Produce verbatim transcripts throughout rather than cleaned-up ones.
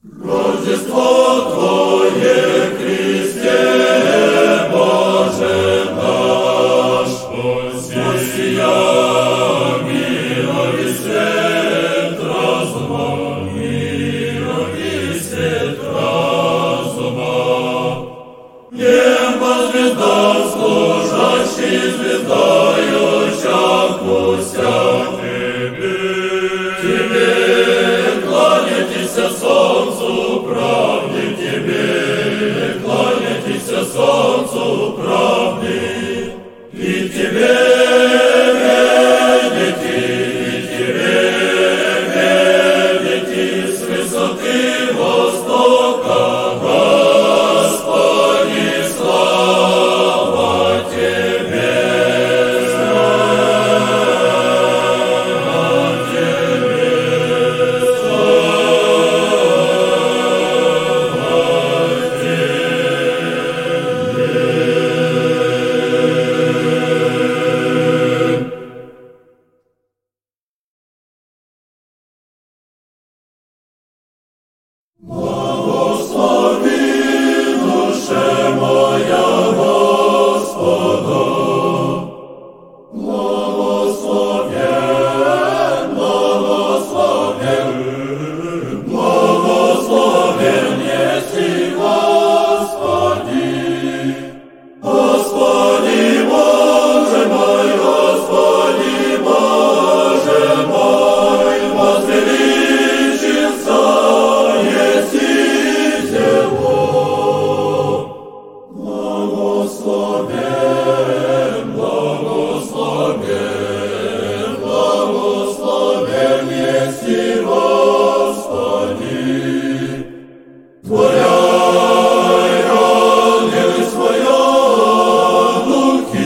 Рождество Твое, Христе, Боже наш, воссия мировый свет разума, мировый свет разума. Небо звезда, служащий звездою, чакуся Тебе, Тебе кланяйтеся солнцу правды, Тебе кланяйтеся солнцу правды, и Тебе верите, и Тебе верите с высоты востока, Господи, слава Тебе, слава Тебе, благослови душе моя Господа, благословен, благословен, благословен еси Господи, Господи Боже мой, Господи Боже мой, возвеличился еси зело. Благословен, благословен, благословен еси Господи. Творяй ангелы своя духи,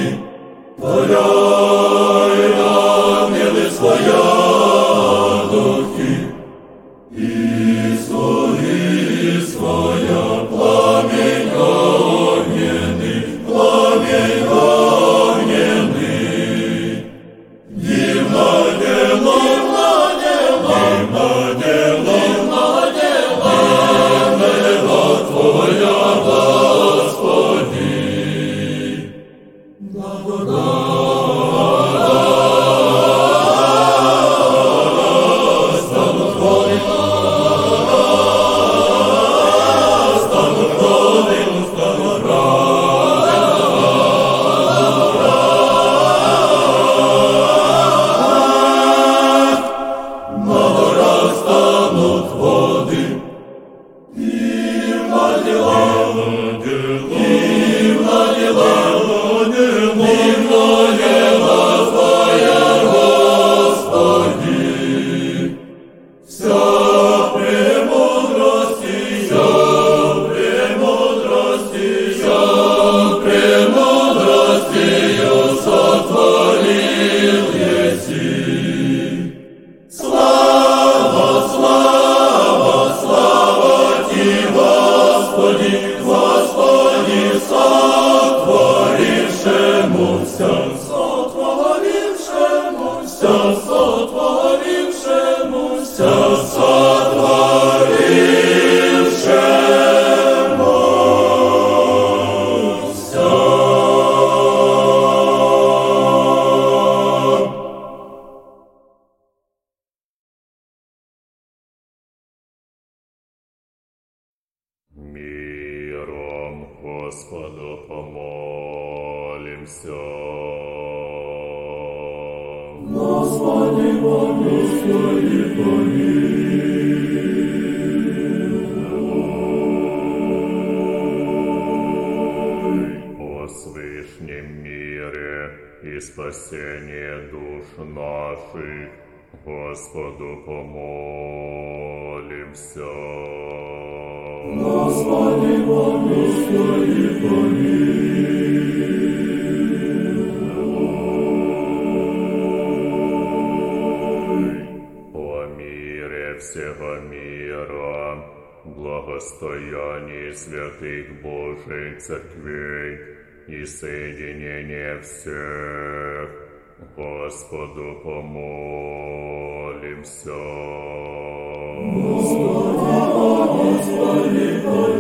творяй ангелы своя духи, и слуги своя пламень огненный, пламень огненный. Дивно дело, дивно дело, дивно дело Твоя, Господи. Станут воды, станут роды, станут станут воды, и владела, и владела, и владела Твоя, Господи. Вся премудрости, вся премудрости, вся премудростью сотворил еси. Слава, слава, слава Ти, Господи, Господи, сотворившему вся, сотворившему вся, сотворившему вся, сотворившему вся. Миром Господу помолимся. Господи, Господи, помилуй. О свышнем мире и спасении душ наших, Господу помолимся. Господи, Господи, помилуй. О мире всего мира, благостоянии святых Божьих церквей и соединение всех Господу помолимся. Господи,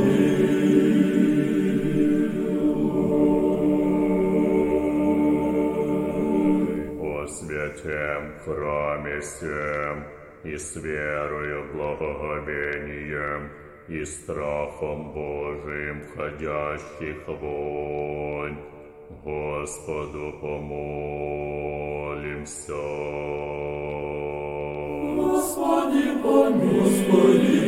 О святем храме сем, и с верою, благоговением, и страхом Божиим входящих вонь, Господу помолимся. Господи, помилуй, Господи,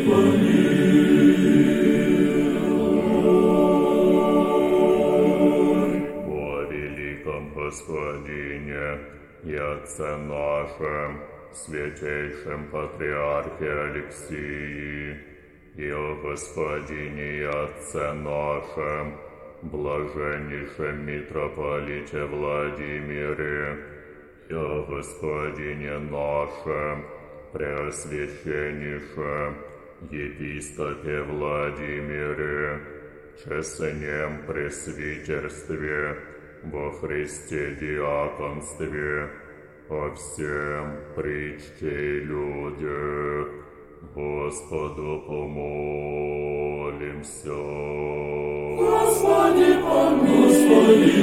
помилуй. О великом Господине и Отце нашем, святейшем Патриархе Алексии, и о Господине и Отце нашем, блаженнейшем митрополите Владимире, и о Господине нашем, преосвященнейшем епископе Владимире, честном пресвитерстве, во Христе диаконстве, о всем причте и людях, Господу помолимся. Господи, помилуй, Господи,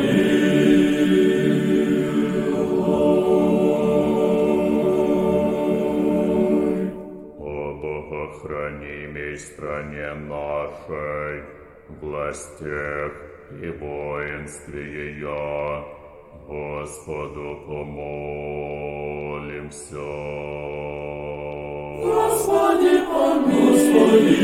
помилуй. О богохранимой стране нашей, властях и воинстве ее, Господу помолимся. Господи, помилуй, Господи,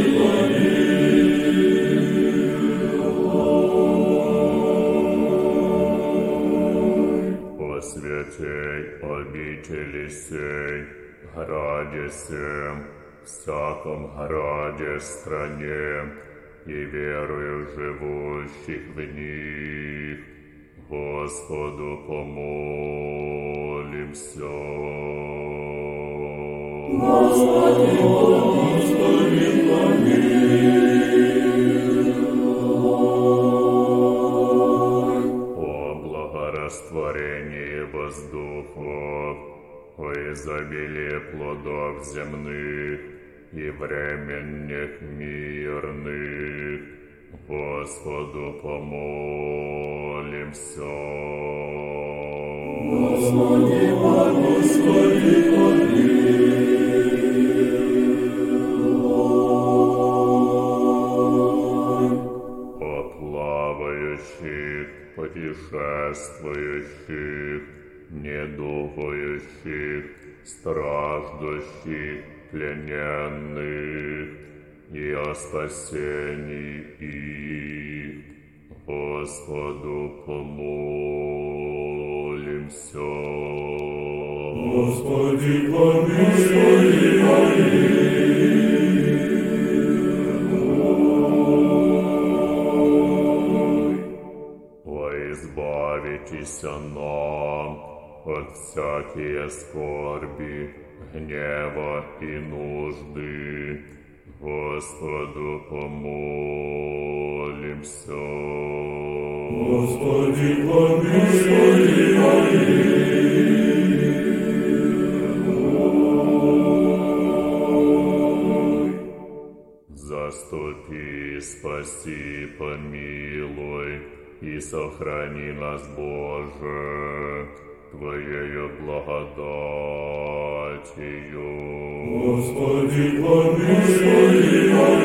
помилуй. О святей обители сей, граде сем, всяком граде стране, и верою живущих в них, Господу помолимся. Господи, Господи, помилуй. О благорастворении воздухов, о изобилии плодов земных и временных мирных, Господу помолимся. Господи, Господи, помилуй. О плавающих, путешествующих, недугующих, страждущих, плененных, и о спасении их, Господу помолимся. Господи, помилуй, помилуй. О избавитеся нам от всякие скорби, гнева и нужды, Господу помолимся. Господи, помилуй, помилуй. Заступи, спаси, помилуй и сохрани нас, Боже, Твоею благодатью. Господи, помилуй,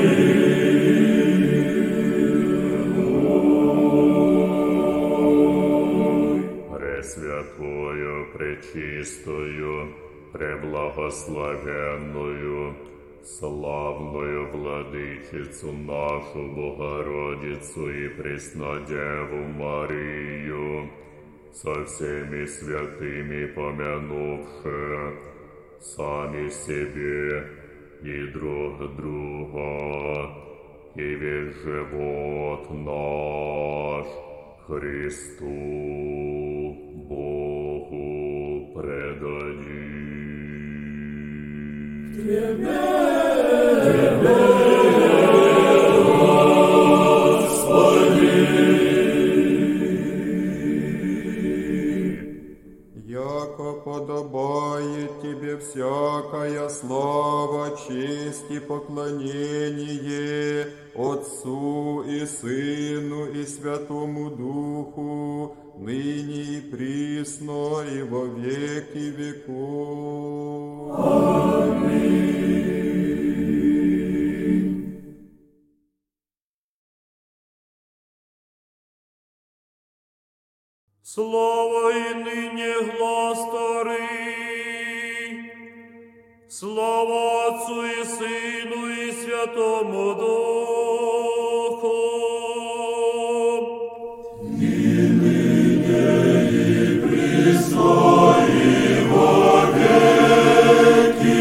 помилуй. Пресвятую, пречистую, преблагословенную, славную Владычицу нашу Богородицу и Преснодеву Марию, со всеми святыми помянувши сами себе и друг друга, и весь живот наш Христу Богу предадим. Тебе, Господи. всякая слава, честь и поклонение Отцу и Сыну и Святому Духу, ныне и присно и во веки веков. Аминь. Слава и ныне глас Вторый, слава Отцу и Сыну и Святому Духу, и ныне и присно и во веки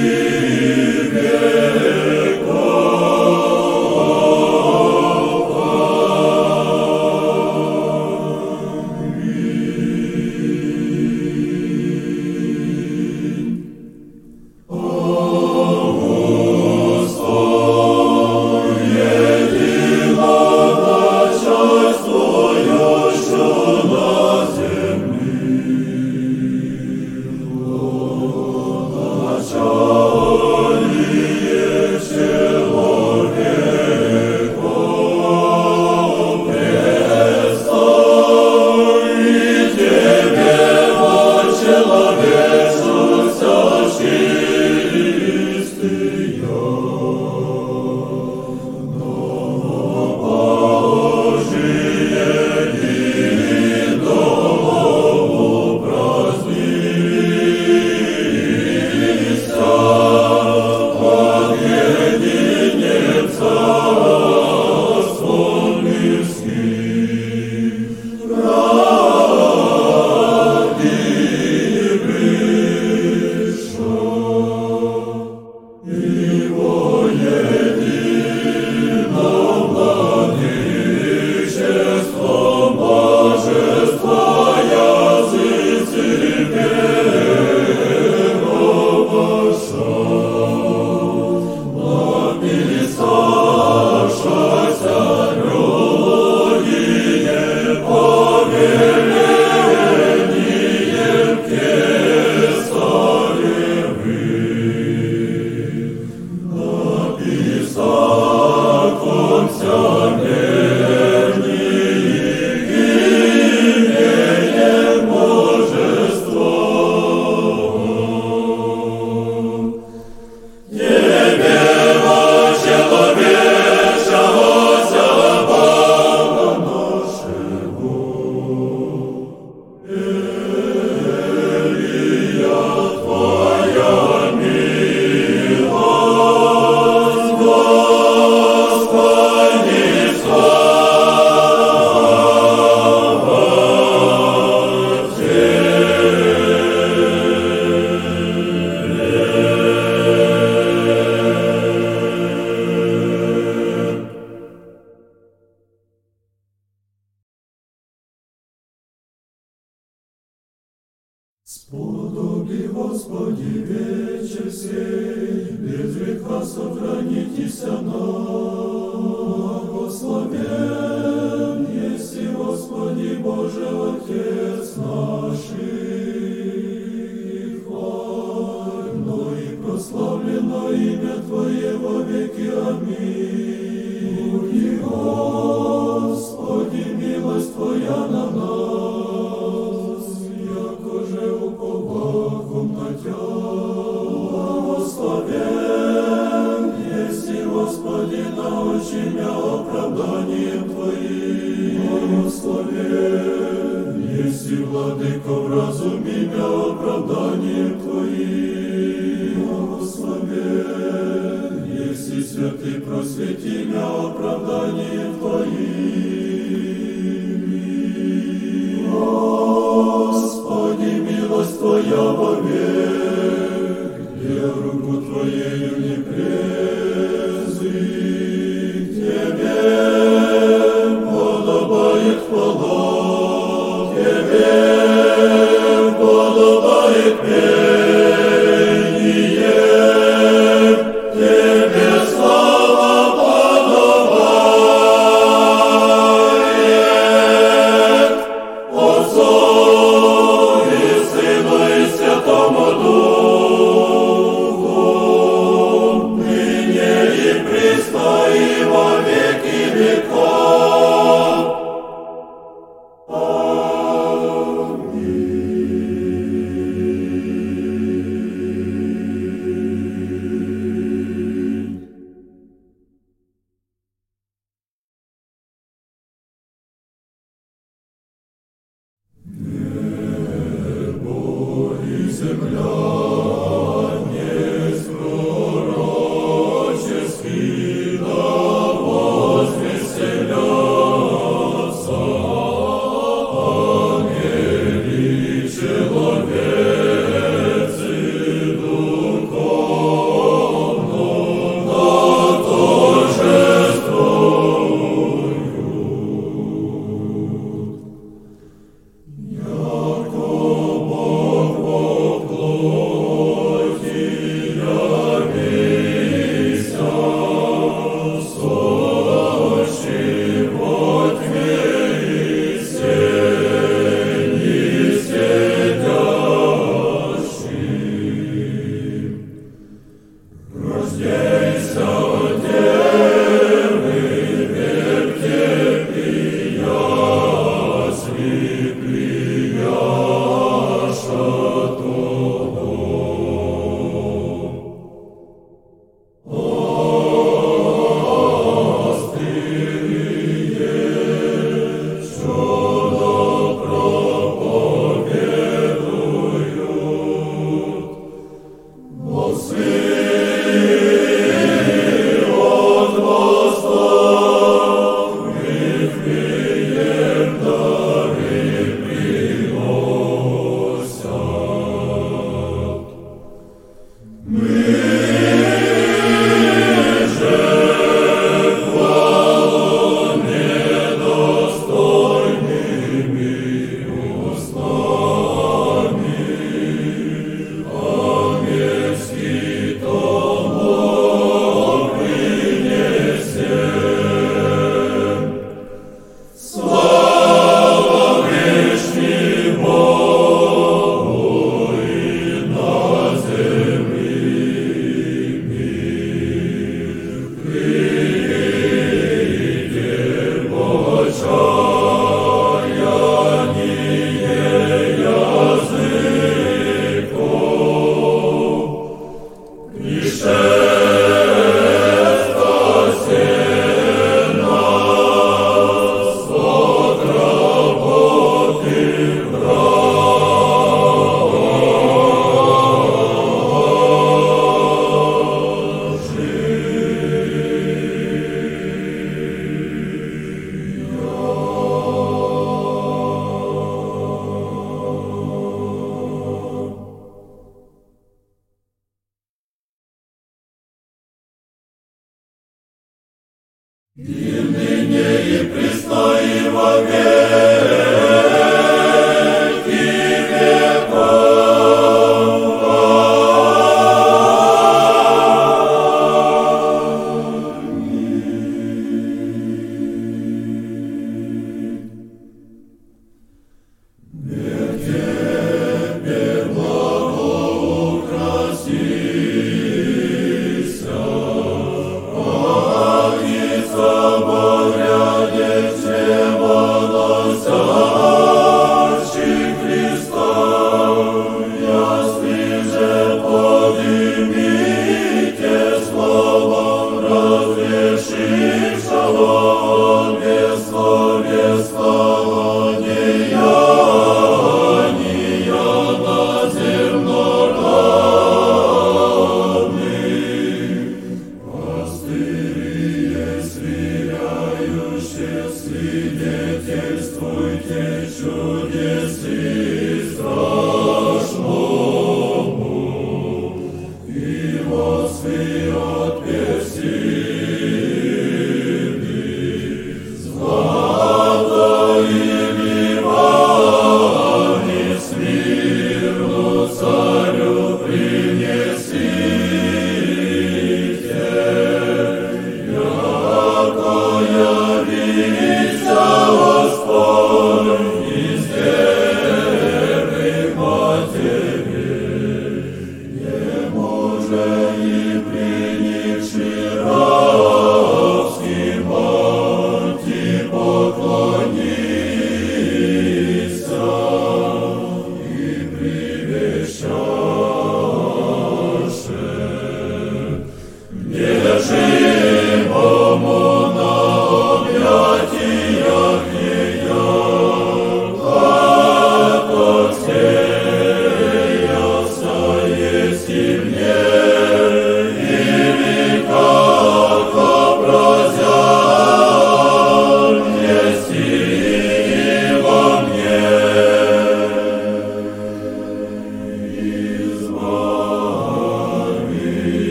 Сподоби, Господи, вечер сей, без греха сохранитеся нам. Благословен еси, Господи, Боже, Отец наших, и хвально и прославлено имя Твое во веки. Аминь. Буди, Господи, милость Твоя на нас, якоже уповахом на Тя. Благословен еси, Господи, научи меня оправданием Твоим. Благословен еси, Владыко, вразуми меня оправданием Твоим. Благословен еси, Святый, просвети меня оправданием Твоим. Господи, милость Твоя вовек, я руку Твоею не презри. Тебе подобает хвала, Тебе подобает пение, Тебе слава подобает, Отцу и Сыну и Святому Духу. и во веки веков.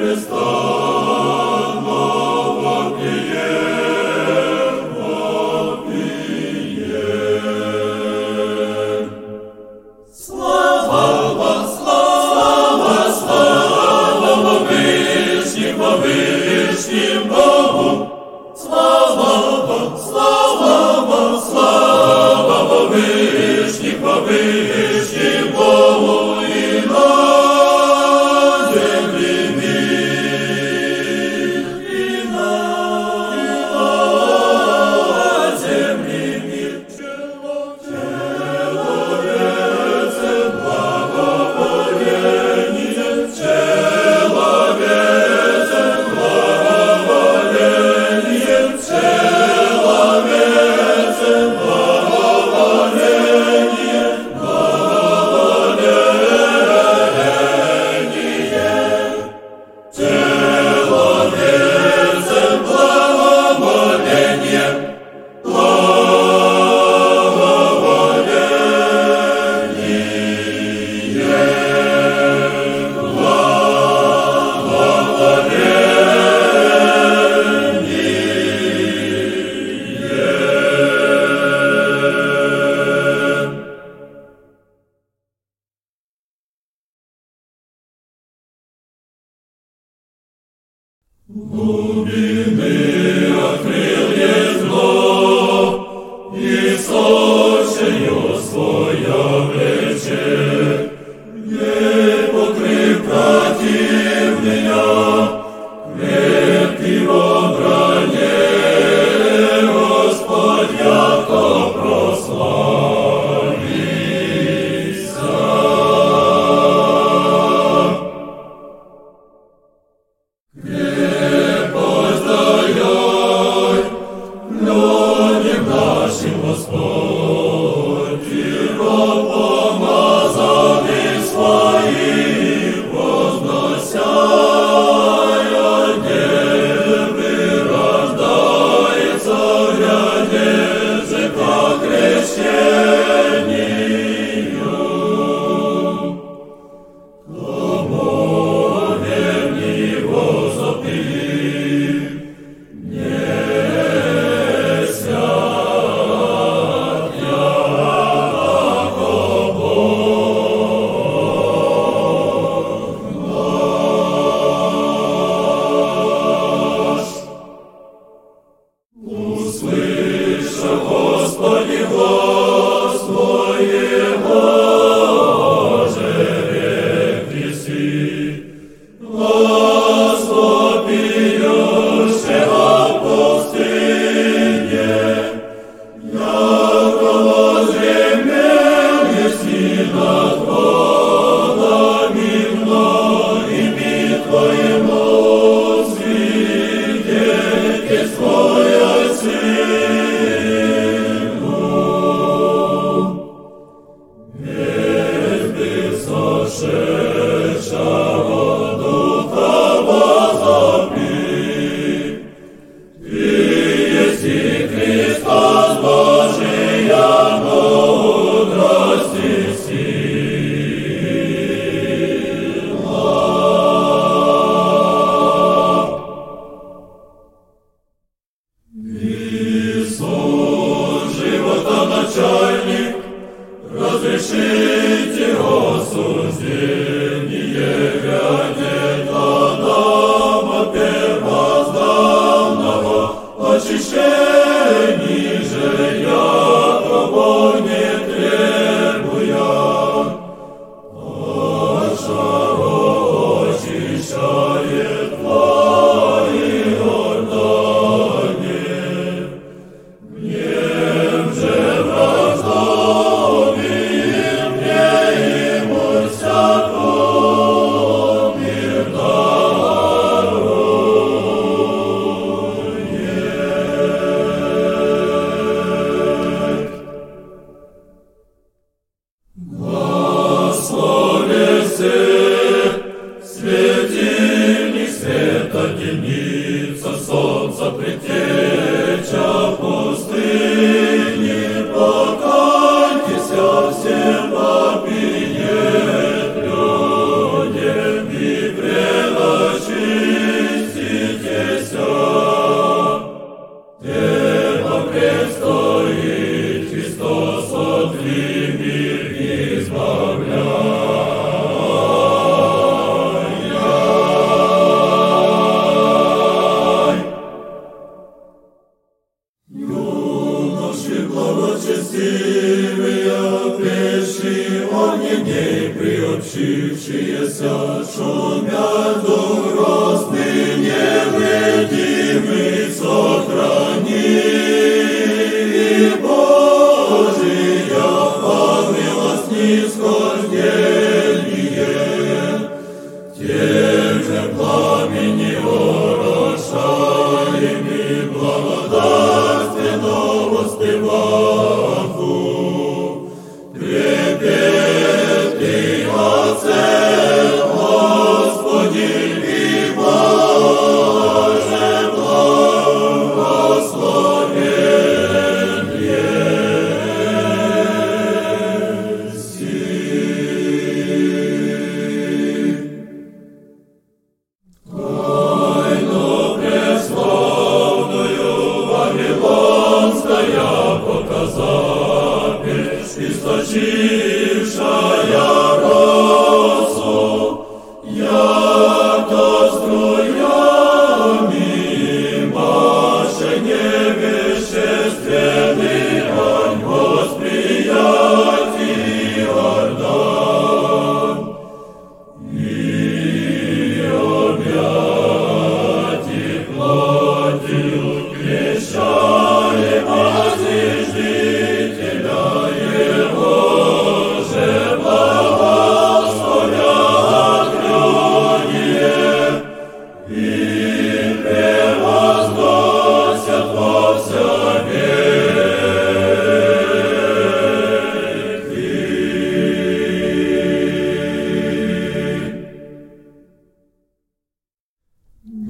Прелачи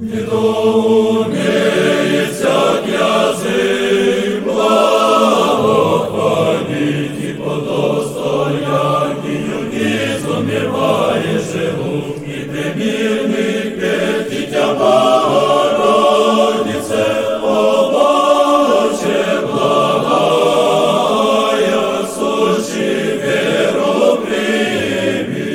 Недоумеется язык благохвалить и по достоянию не изумевает желудь и примирных петь Дитя Богородице, обаче благая, сущи веру прими.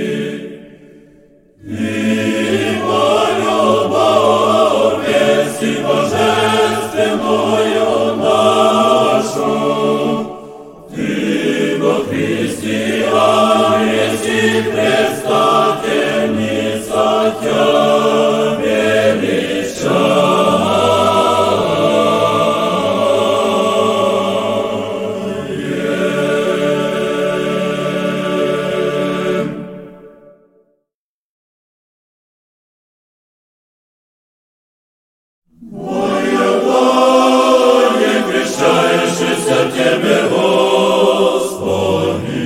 И молю Бога вести божественную нашу, Ты во христиане си предстательница Тя величаем. Моя воля, крещающийся Тебе, Господи,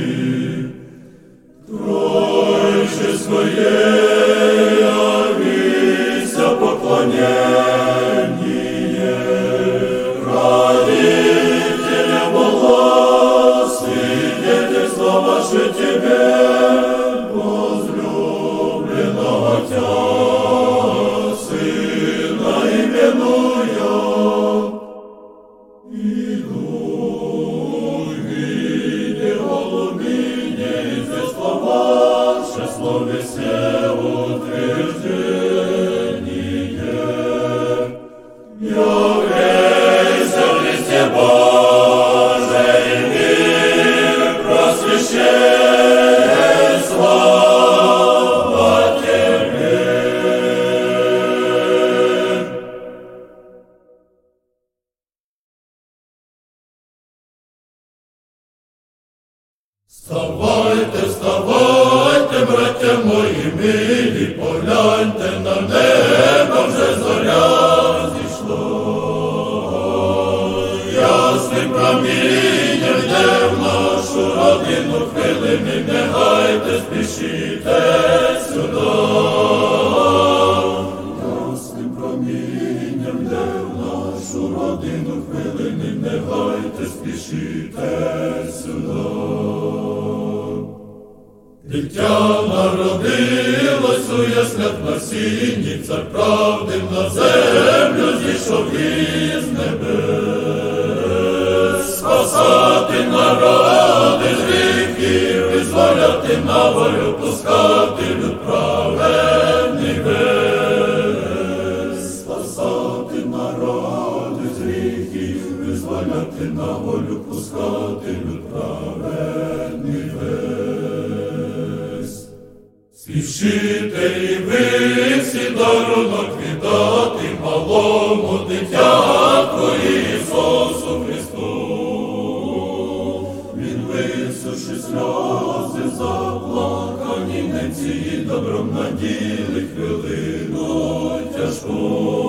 Троичествое явися поклонение, родителя Бога, свидетельство ваше Тебе, возлюбленного Тя, Сына именуя, и дух видел голубине, известно ваше словесе утверждение. Являйся в Христе Божий мир, просвещение, слава Тебе. Вставайте, вставайте, браття мої милі, погляньте на небо, вже зоря зійшло. Ясним промінням йде в нашу родину, хвилини не гайте, спішіте сюди. Ясним промінням йде в нашу родину, хвилини не гайте, спішіте сюди. Дитя народилось у яснях на сіні, цар правди на землю зійшов із небес. Спасати народи з гріхів, визволяти на волю, пускати люд праведний весь. Спасати народи з гріхів, визволяти на волю, пускати люд праведний весь. Спішите і ви всі дарунок віддати малому дитятку Ісусу Христу. Він висуши сльози заплакані, ненці добром наділи хвилину тяжку.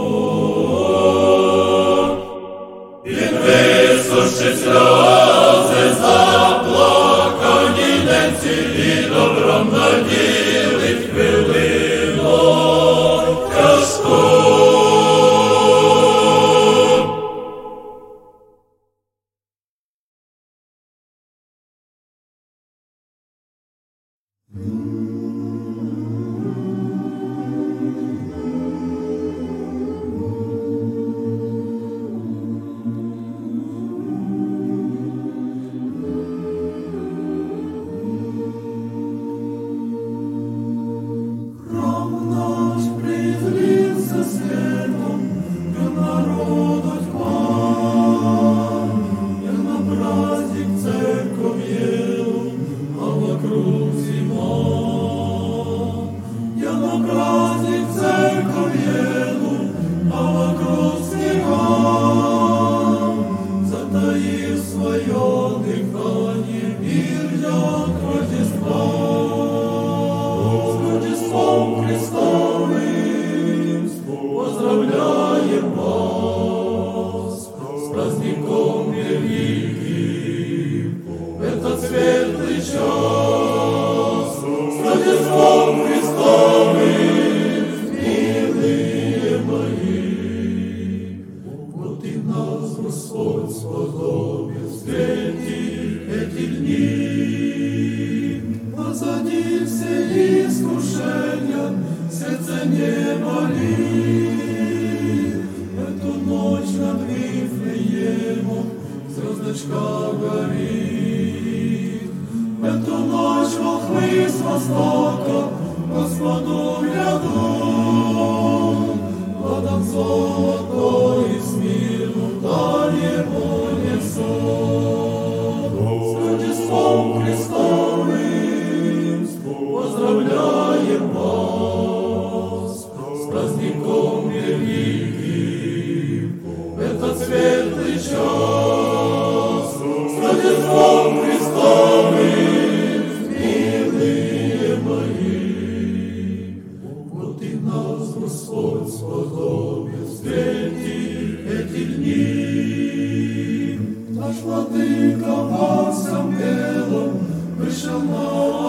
Він висуши сльози заплакані, ненці добром наділи хвилину тяжку. свечка горит. Эту ночь волхвы с востока Господу глядут, ладан золотой и смирну даль Ему несут. С Рождеством Христовым поздравляем вас, с праздником великим в этот светлый час. С Рождеством Христовым, милые мои, вот и нас Господь сподобил встретить эти дни. Наш Владыка во всем белом вышел на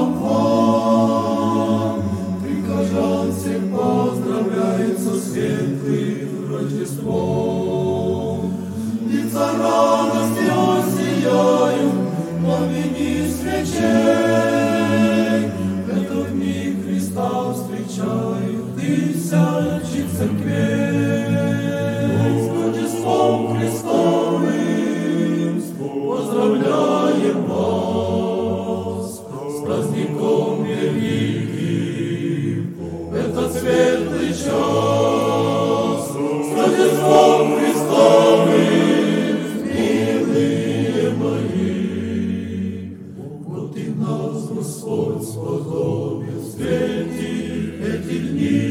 амвон. Прихожан всех поздравляет со светлым Рождеством. Лица радостью сияют, пламени свечей. В этот миг Христа встречают тысячи церквей. С Рождеством Христовым поздравляем вас, с праздником великим в этот светлый час. С Рождеством Христовым, милые мои, вот и нас Господь сподобил встретить эти дни.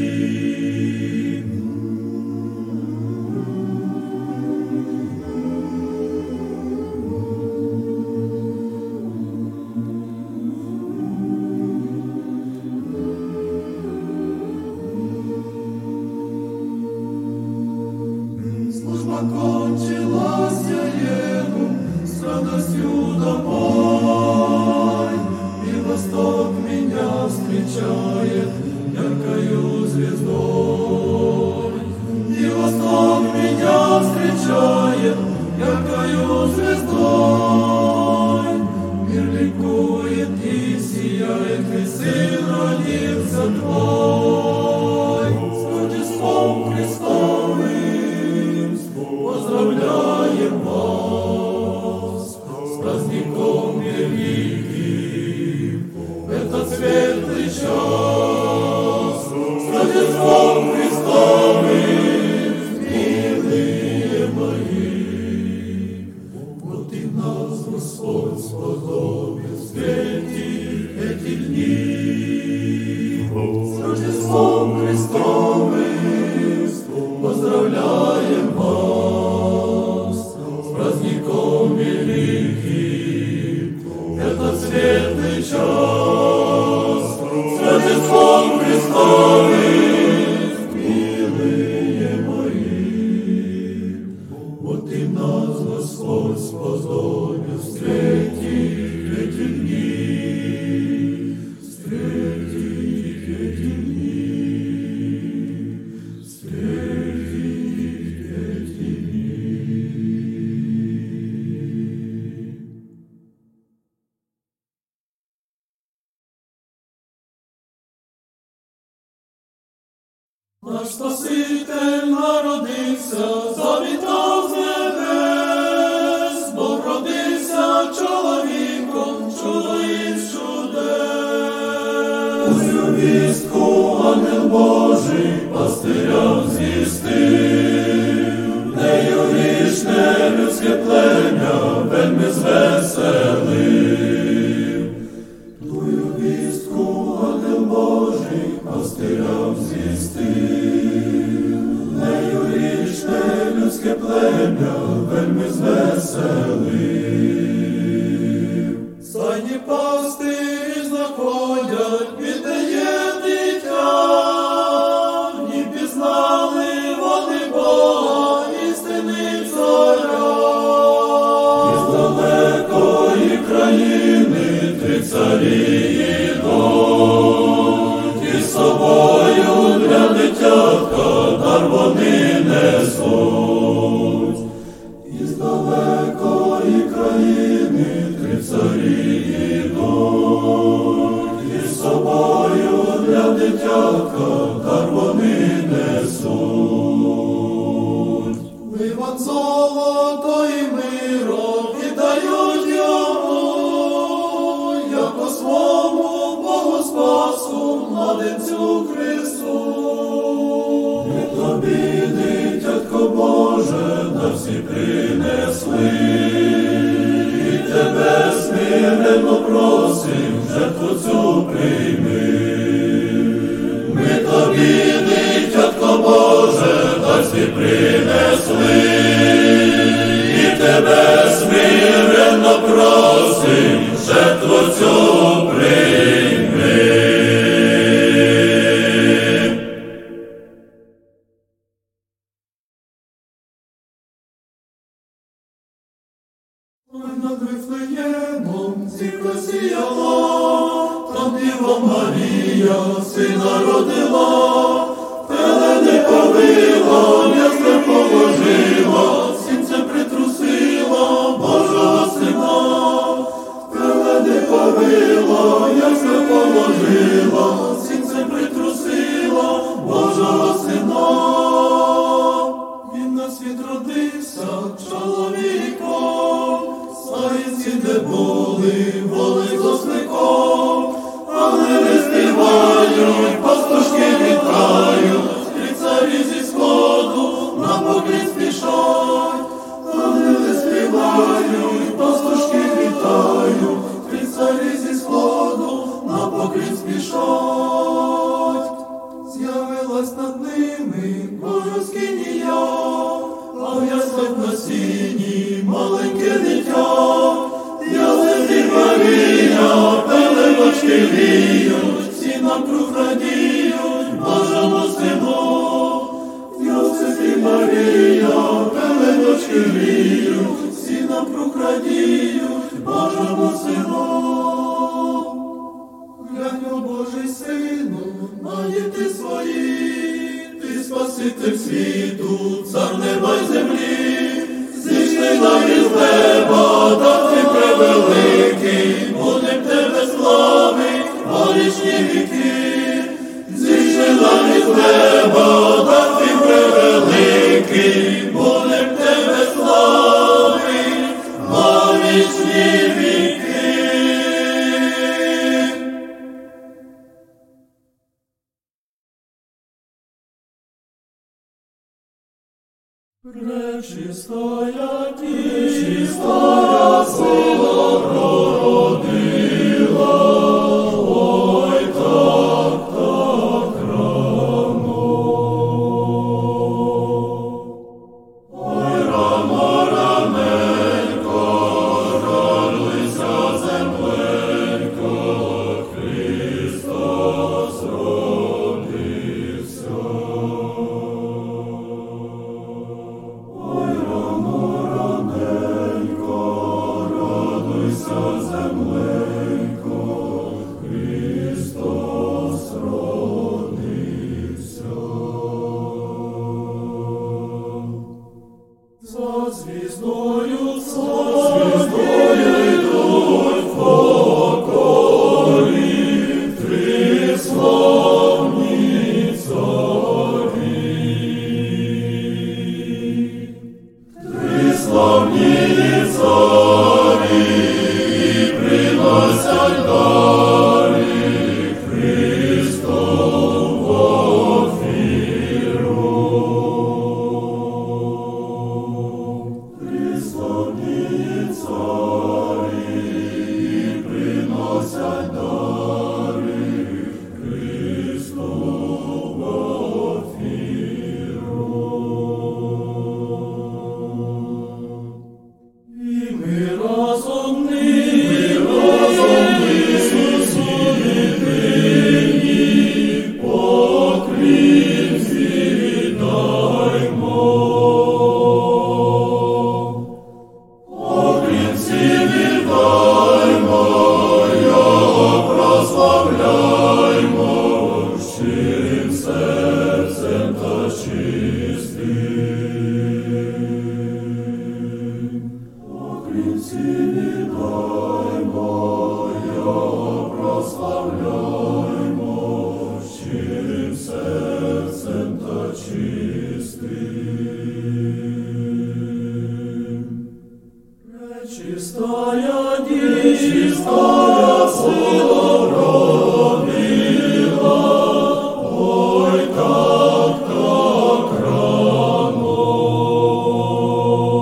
Служба кончилась, я еду с радостью домой, и восток меня встречает яркою звездой. И восток меня встречает яркою звездой. Мир ликует и сияет, ведь Сын родился Твой. С Рождеством Христовым поздравляем вас, с праздником великим в этот светлый час. С Рождеством Христовым, милые мои, вот и нас Господь сподобил встретить эти дни. С Рождеством Христовым поздравляем вас, с праздником великим этот светлый час. С Рождеством Христовым, милые мои, вот и нас Господь сподобил встретить эти дни. Встретить эти дни. Встретить эти дни. Наш Спаситель народився, завітав з небес, Бог родився чоловіком, чудо із чудес. Цю вістку ангел Божий пастирям звістив, нею грішне людське плем'я вельми звеселив. Тую вістку ангел Божий пастирям звістив, нею грішне людське плем'я вельми звеселив. Стайні пастирі знаходять, віддає дитя, ні пізнали вони Бога, істини царя. Із далекої країни три царі йдуть, і з собою для дитятка дар вони несуть. Із далекої країни три царі йдуть, і з собою для дитятка дар вони несуть. Іван золото і миро віддає всі принесли, і тебе смиренно просим, жертву цю прийми. Ми тобі, дитятко Боже, дай всі принесли, і тебе смиренно просим, жертву цю прийми. Ой, над Вифлеємом зірка сіяла, там Діва Марія сина родила, пелени повила, ясне положила, сінце притрусила Божого сина. Пелени повила, ясне положила, сінце притрусила Божого сина. Він на світ родився чоловіком, Саїнці де були, воли з осником, ангели співають, пастушки вітають, і царі зі сходу на поклін спішать. Ангели співають, пастушки вітають, і царі зі сходу на поклін спішать. З'явилась над ними Божа скинія, а в яслах на сіні маленьке дитя. Ясень Марія, пеленочки віють, всі навкруг радіють Божому сину. Ясень Марія, пеленочки віють, всі навкруг радіють Божому сину. Глянь, о Божий сину, на діти свої, ти Спаситель світу, цар неба й землі, зійшли нам із неба, та ти превеликий, будем тебе славить во вічні віки. Зійшли нам із неба, та ти превеликий, будем тебе славить во вічні віки. Пречистая Діва, сина родила, ой, так, так рано. Ой, рано, раненько, радуйся, земленько, Христос родився. За звіздою, за звіздою йдуть в покорі три славні царі. Три славні царі і приносять дари Христову офіру. Чистая Діва, чистая сила родила, ой, так, так рано.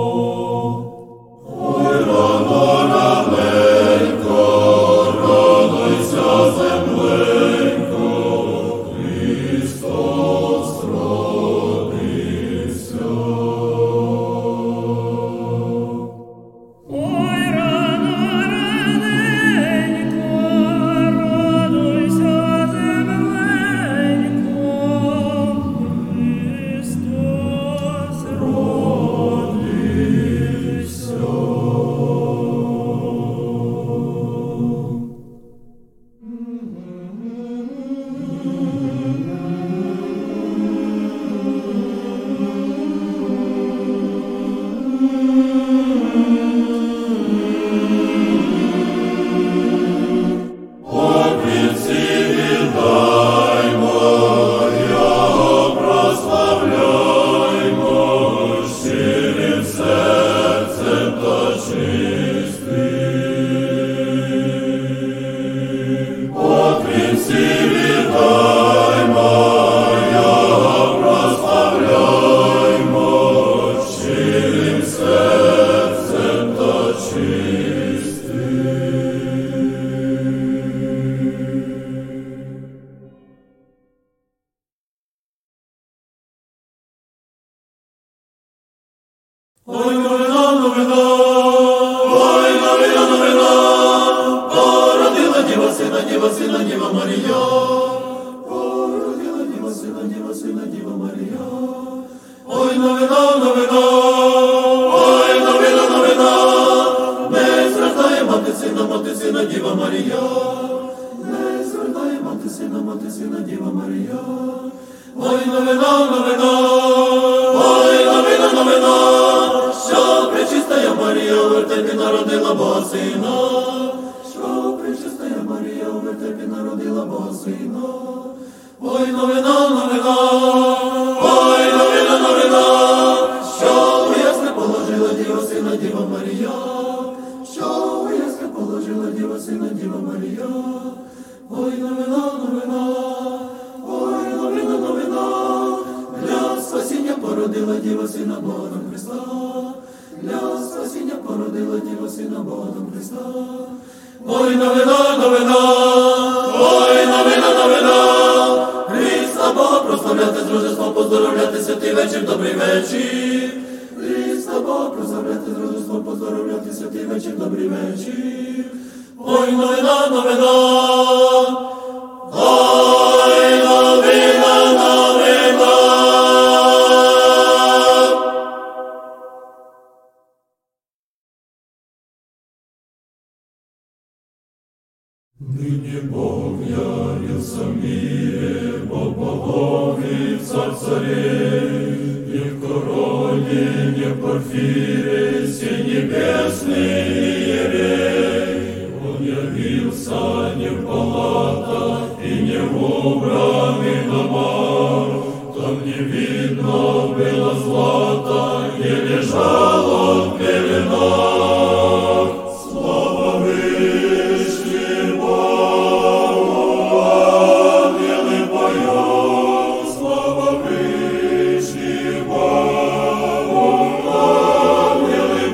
Ой, новина, новина, ой, новина, новина, породила Діва сина, Діва сина, Діва Марія. Породила Діва сина, Діва сина, Діва Марія. Ой, новина, новина, ой, новина, новина, не страждає мати сина, мати сина, Діва Марія. Не страждає мати сина, мати сина, Діва Марія. Ой, новина, новина, ой, новина, новина, що пречистая Марія у вертепі народила Бога сина. Що пречистая Марія у вертепі народила Бога сина. Ой, новина, новина, ой, новина, новина, що у ясне положила Діва сина, Діва Марія. Що у ясне положила Діва сина, Діва Марія. Ой, новина, новина, ой, новина, новина, для спасіння породила Діва сина Бога нам Христа. Для спасіння породила Діва сина Бога нам Христа. Ой, новина, новина, ой, новина, новина, Христа Бога прославляти, з Рождеством поздоровляти, святий вечір, добрий вечір. Христа Бога прославляти, з Рождеством поздоровляти, святий вечір, добрий вечір. Ой, новина, новина, ой, новина, новина. Ныне Бог явился в мире, Бог богов и царь царей, не в короне, не в порфире, сей небесный иерей. Он явился не в палатах и не в убранных домах, там не видно было злата, не лежал он в пеленах. Слава Вышний Богу, ангелы поют, слава Вышний Богу, ангелы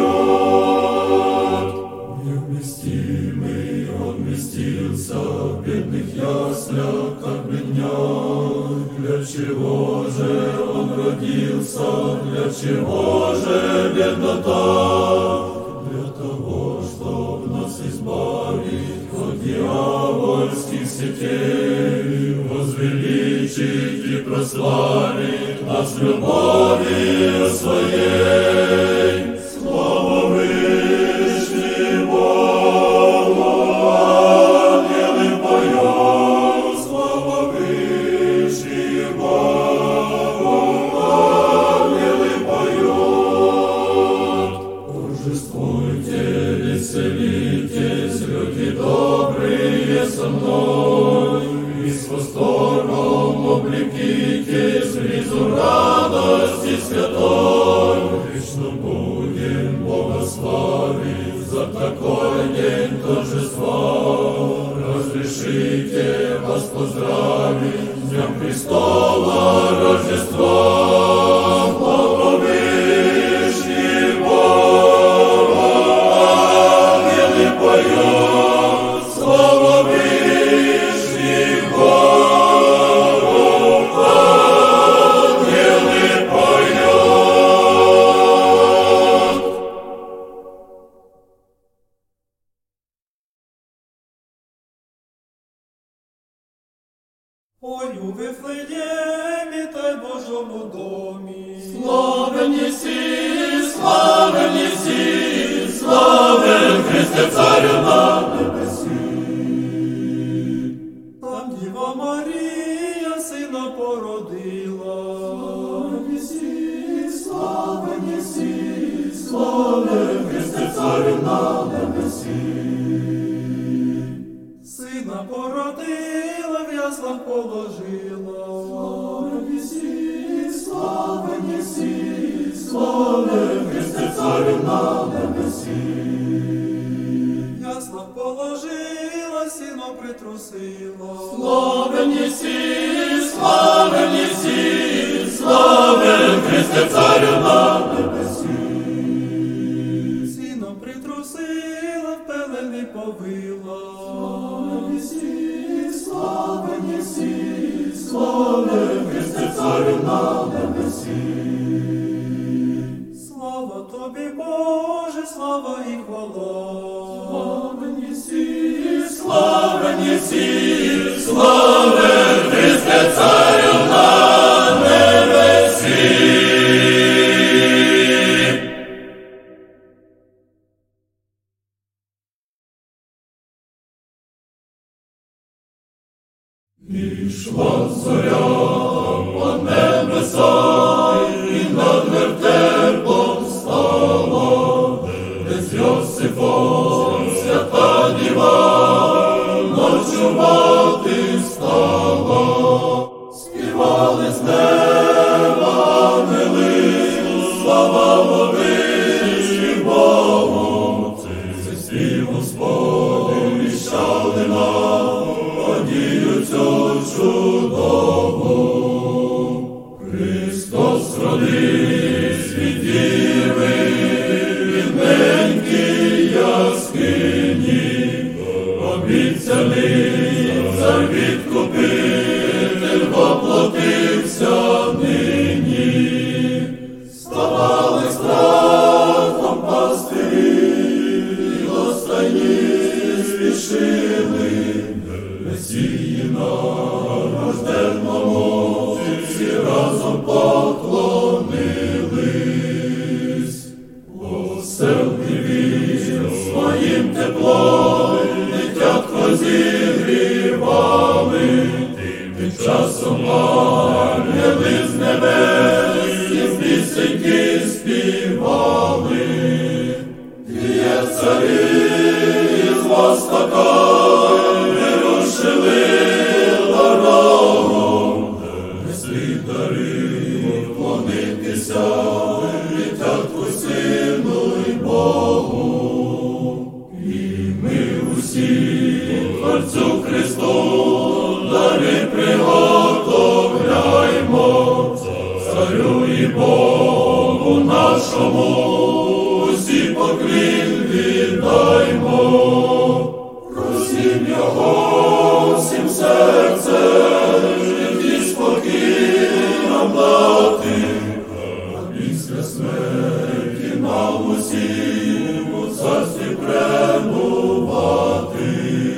поют. Невместимый он вместился в бедных яслях, как бедняк. Для чего же он родился, для чего же беднота? Для того, чтоб нас избавить от дьявольских сетей, возвеличить и прославить нас любовью своей. Слава Вышний Богу, ангелы поют, слава Вышний Богу, ангелы поют. Торжествуйте, веселитесь, люди добрые со мной, и с восторгом облекитесь в ризу радости святой. Вечно будем Бога славить за такой день торжества. Разрешите вас поздравить с Днем Христова Рождества. Слава Вышний Богу, ангелы поют, слава Вышний Богу, ангелы поют. Ой, у Вифлеємі та й Божому домі. Славен єси, славен єси, славен Христе Царю на небесі. Там Діва Марія сина породила. Славен єси, славен єси, славен Христе Царю на небесі. Сина породила, в яслах положила. Славен єси, славен єси, славен Христе Царю на небесі. В яслах положила, сіно притрусила. Славен єси, славен єси, славен Христе Царю на небесі. Сіно притрусила, в пелени повила. Славен єси, славен єси, славен Христе Царю на небесі. Слава Тобі, Боже, слава і хвала. Славен єсі, славен єсі, славен Христе Царю на небесі. Ішла зоря по небесах, і над вертепом стала, де з Йосифом свята діва ночувати стала. Співали з неба ангели, слава вовичі Богу, зі спів Господи віщали нам подію цю чудову. Христос родився від діви, бідненькій яскині, обіцяний цар відкупитель воплотився нині. Ставали страхом пастирі, і до стайні спішили, Месії нарожденному всі разом поклонились. Оселки він своїм теплом дитятко зігрівали, тим часом ангели з небес і пісеньки співали. Є царі із востока вирушили дорогу, несли дари вклонитися дитятку Сину й Богу. І ми усі Творцю Христу дари приготовляймо, Царю і Богу нашому усі поклін віддаймо. Просім Його всім серцем, і спокій нам дати, а після смерті нам усім у царстві перебувати.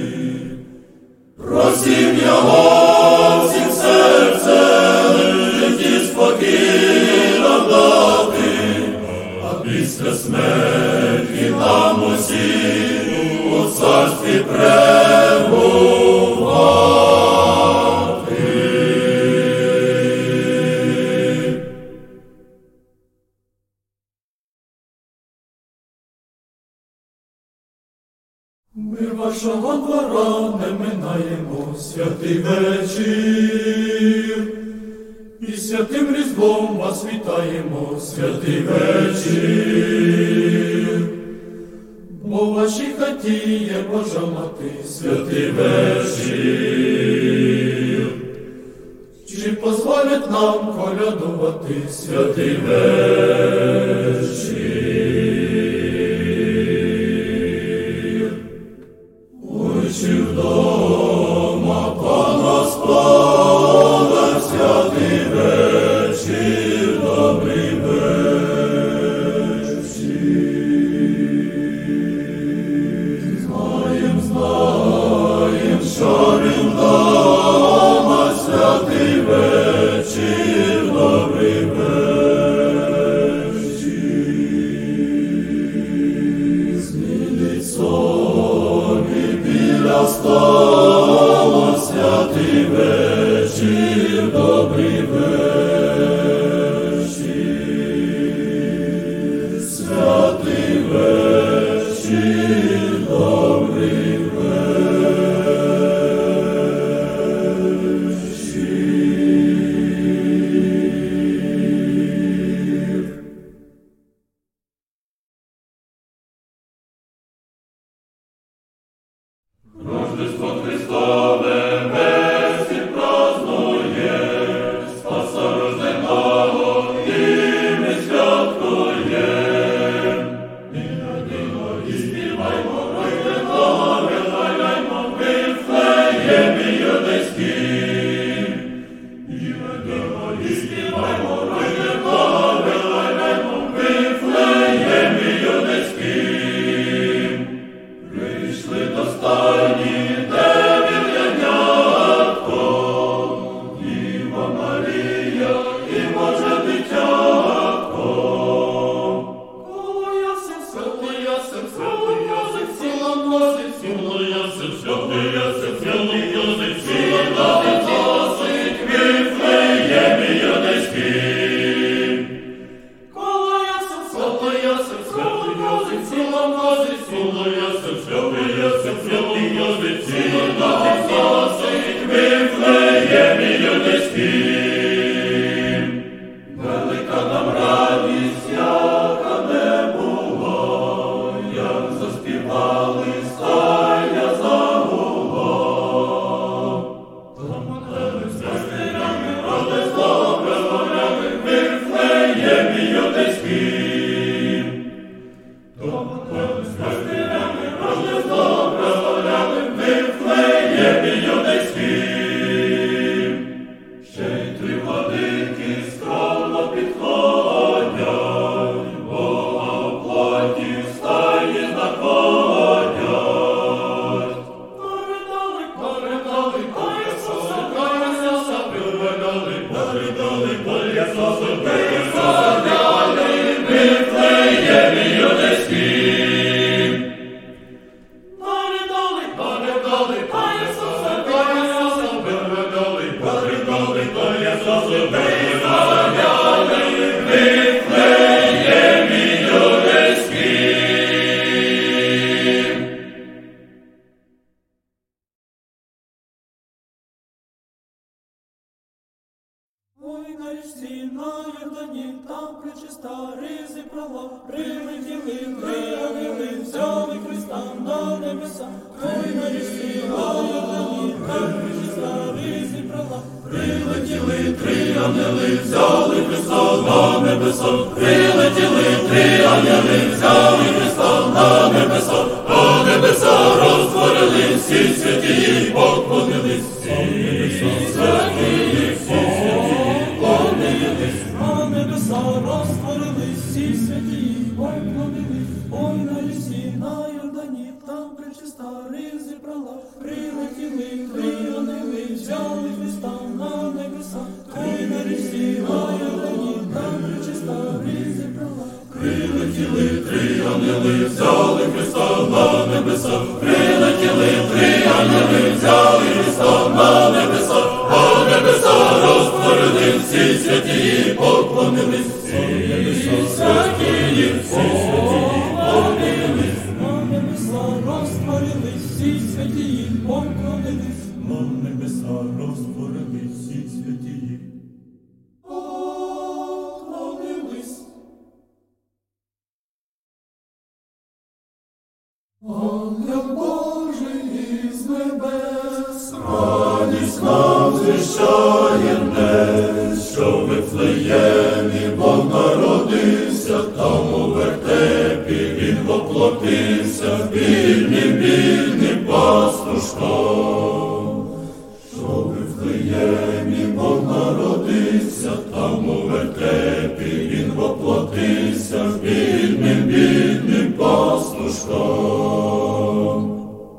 Просім Його всім серцем, і спокій нам дати, а після смерті нам усім у царстві перебувати. Ми вашого двора не минаємо святий вечір, і святим Різдвом вас вітаємо, святий вечір. Бо в вашій хаті є Божа Мати, святий вечір. Чи позволять нам колядувати, святий вечір? Ой, чи вдома пан Господар, святий вечір, добрий вечір. Що він вдома, святий вечір, добрий вечір. Йордані, там причиста ризи права, прилетіли три ангели, взяли Христа на небеса, хай на річці на Йордані, там причиста ризи права, Прилетіли три ангели, взяли Христа на небеса, прилетіли три ангели, взяли Христа на небеса, а небеса розтворились, всі святії поклонились, всі святії, всі святії поклонились. а небеса розтворились, всі святії поклонились, ой на річці на Йордані, там причиста ризи права, прилетіли три ангели, взяли Христа на небеса, хай на річці на Йордані, там причиста ризи права. Прилетіли три ангели, взяли Христа на небеса, прилетіли три ангели, взяли Христа на небеса, а небеса розтворились, всі святії поклонились, всі святії, всі святії поклонились. На небеса розтворились, всі святії поклонились, На небеса розтворились, всі святії. поклонились. Ангел Божий із небес, Радість нам звіщає днес, що в Вифлеємі Бог народився, там у вертепі Він воплотився, бідним, бідним пастушком. Що в Вифлеємі Бог народився, там у вертепі Він воплотився, бідним, бідним пастушком.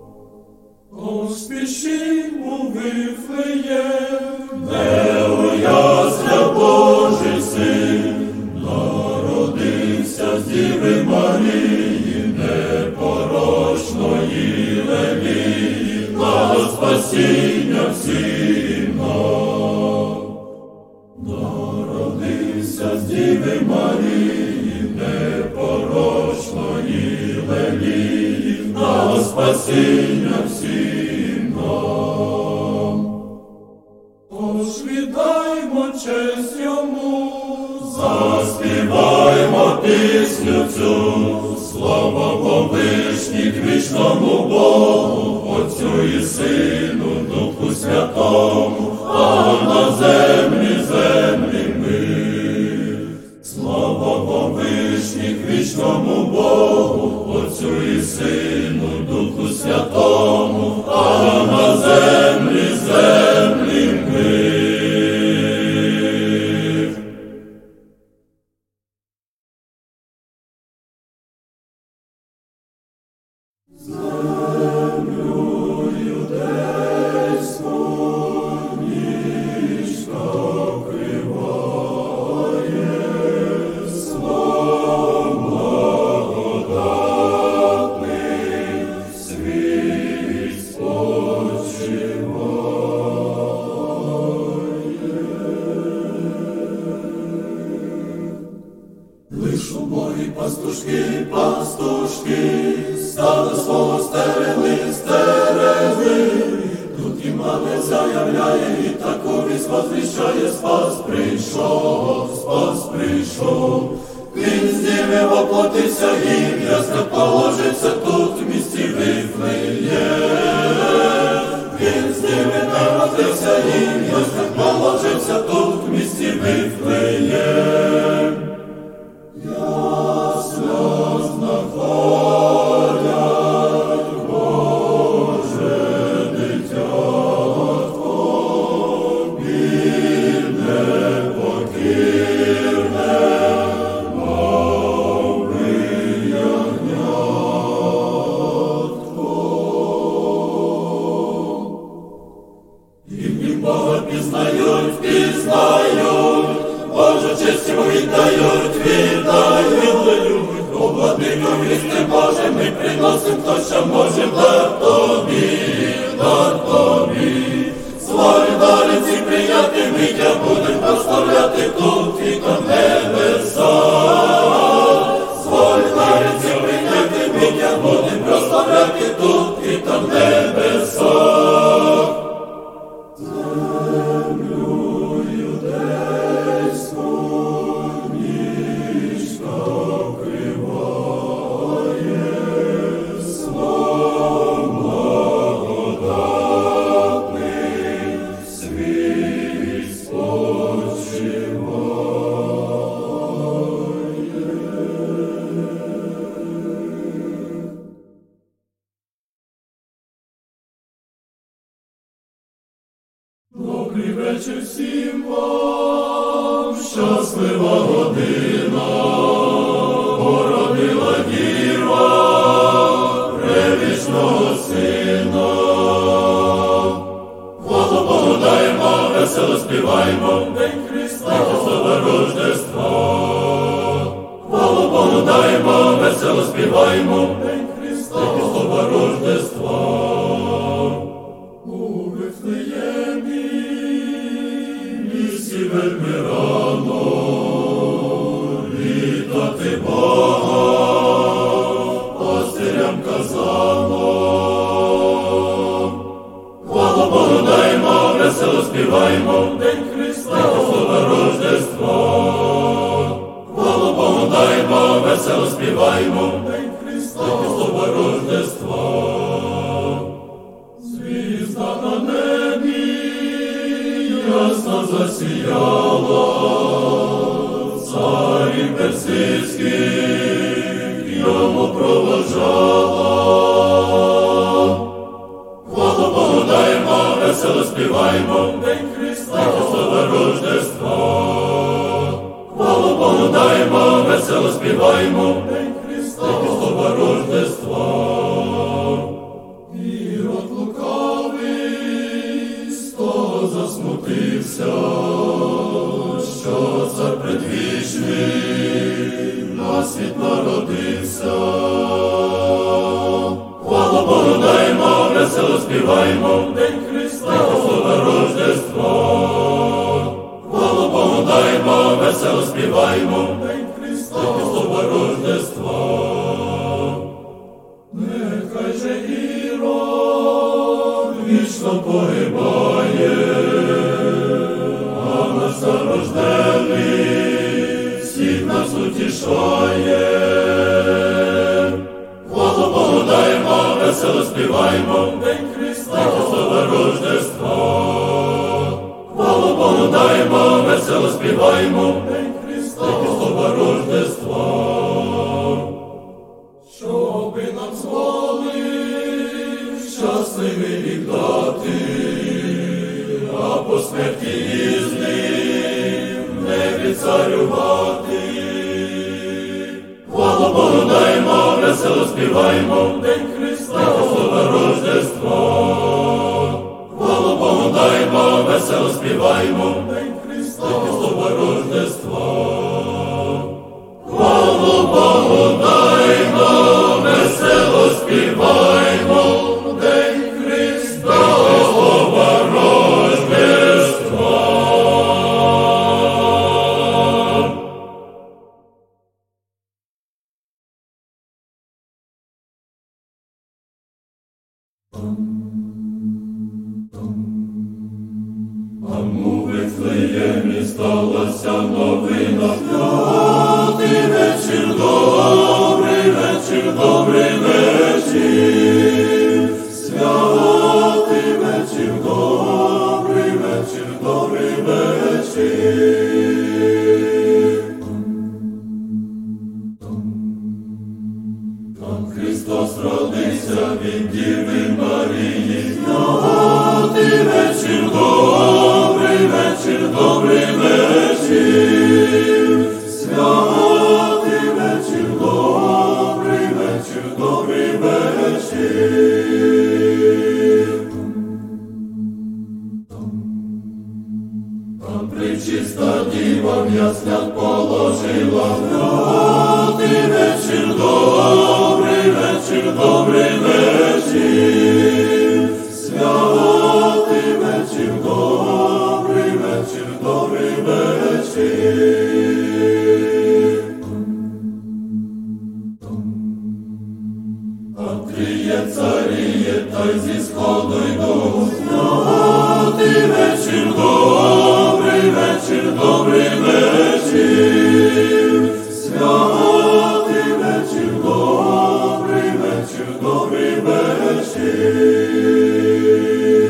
поспішімо в Вифлеєм, Де у яслях Божий син народився з Діви Марії, непорочної Левії, на спасіння всім нам. Народився з Діви Марії, непорочної Левії, на спасіння всім нам. тож віддаймо честь йому, Заспіваймо пісню цю, слава повишніх вічному Богу, Отцю і Сину, Духу Святому, а на землі, землі мир. Слава повишніх вічному Богу, Отцю і Сину, Духу Святому, а на землі, землі мир. Лиш убогі пастушки, пастушки, стадо свого стерегли, стерегли. Тут їм не заявляє і таку вість возвіщає, спас прийшов, спас прийшов. Він з Діви воплотився і в яслах положився тут в місті Вифлеєм. Він з Діви народився і в яслах положився тут в місті Вифлеєм. Ясла знаходять Боже дитятко, бідне, покірне, мов би ягнятко. Ім'ям Бога пізнають, пізнають, Божу честь йому віддають, віддають. О, владико, Христе Боже, ми приносим то, що можем дар Тобі, дар Тобі. Свої дари ці прийняти, ми тя будем прославляти тут і там небеса. Свої дари ці прийняти, ми тя будем прославляти тут і там небеса. Землю юдейську предвічного Сина. Хвалу Богу даємо, весело співаємо, День Христа, Христове Рождество. Хвалу Богу даємо, весело співаємо, День Христа, Христове Рождество. У Вифлеємі, місті вельми рано, вітати Бога, пастирям казано. Хвалу Богу даємо, весело співаємо, День Христа, Христове Рождество. Хвалу Богу даємо, весело співаємо, День Христа, Христове Рождество. Звізда на небі ясно засіяла, царів персидських йому проводжала. Хвалу Богу даємо, весело співаємо, День Христа, Христове Рождество. Хвалу Богу даємо, весело співаємо, День Христа, Христове Рождество. Ірод лукавий з того засмутився, що цар предвічний на світ народився. Хвалу Богу даємо, весело співаємо, День Христа, Христове Рождество. Хвалу Богу даємо, весело співаємо, День Христа, Христове Рождество. Нехай же Ірод вічно погибає, а наш зарождений всіх нас утішає. Хвалу Богу даємо, весело співаємо, День Христа, Христове Рождество. Хвалу Богу даємо, весело співаємо, День Христа, Христове Рождество. Щоби нам зволив щасливий вік дати, а по смерті із ним небі царювати. Хвалу Богу даємо, весело співаємо, День Христа, Христове Рождество. Хвалу Богу даємо, весело співаємо, День Христа, Христове Рождество. Хвалу Богу даємо, весело співаємо, День Христа, Христове Рождество. У Вифлеємі сталася новина, святий вечір, добрий вечір, добрий вечір. Святий вечір, добрий вечір, добрий вечір. Там Христос родився від Діви Марії, святий вечір, добрий вечір, добрий вечір. Святий вечір, добрий вечір, добрий вечір. Там пречиста діва в яслях положила, святий вечір, добрий вечір, добрий вечір. Святий вечір, добрий вечір, добрий вечір. Андріє царіє, та й зі сходу йду, святий вечір, добрий вечір, добрий вечір. Святий вечір, добрий вечір, добрий вечір.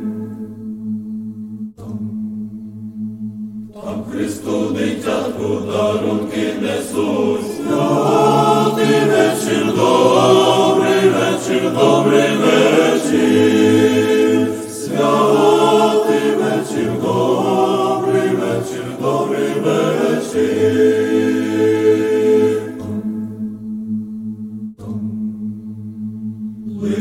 Там Христу дитятку дарунки несуть, святий вечір, добрий вечір, добрий вечір. Святий вечір, добрий вечір, добрий вечір.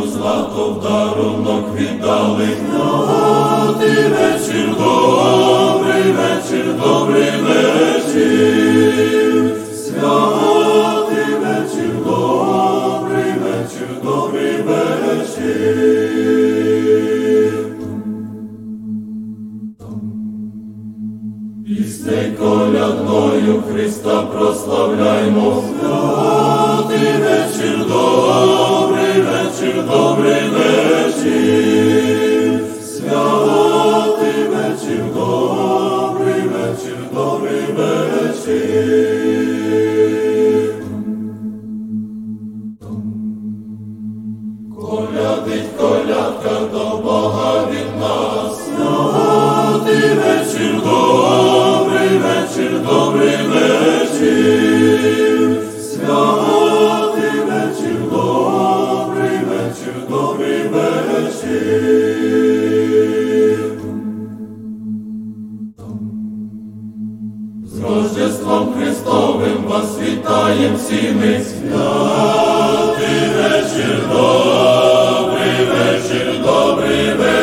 злато в дарунок віддали. Святий вечір, добрий вечір, добрий вечір. Святий вечір, добрий вечір, добрий вечір. Піснею колядною Христа прославляймо. Святий вечір, добрий вечір, добрий вечір. Святий вечір, добрий вечір, добрий вечір. Колядить колядка до Бога від нас. Святий вечір, добрий вечір, добрий вечір. Святий вечір, добрий вечір, добрий вечір. З Рождеством Христовим вас вітаєм всі ми. Святий вечір, добрий вечір, добрий вечір.